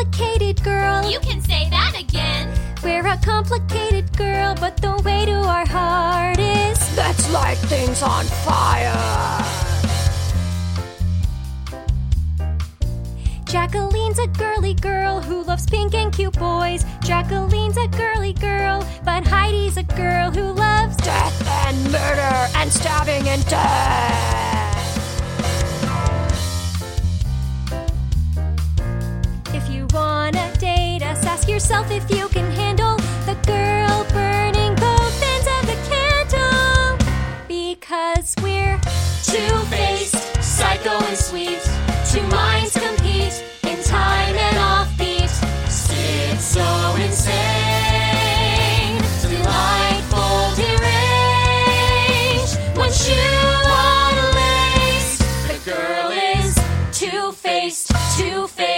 complicated girl. You can say that again. We're a complicated girl, but the way to our heart is let's light things on fire. Jacqueline's a girly girl who loves pink and cute boys. Jacqueline's a girly girl, but Heidi's a girl who loves death and murder and stabbing and death. If you wanna date us, ask yourself if you can handle the girl burning both ends of the candle. Because we're Two-faced, psycho and sweet. Two minds compete in time and offbeat. Schizo insane, delightful, deranged. One shoe on a lace. The girl is two-faced, two-faced.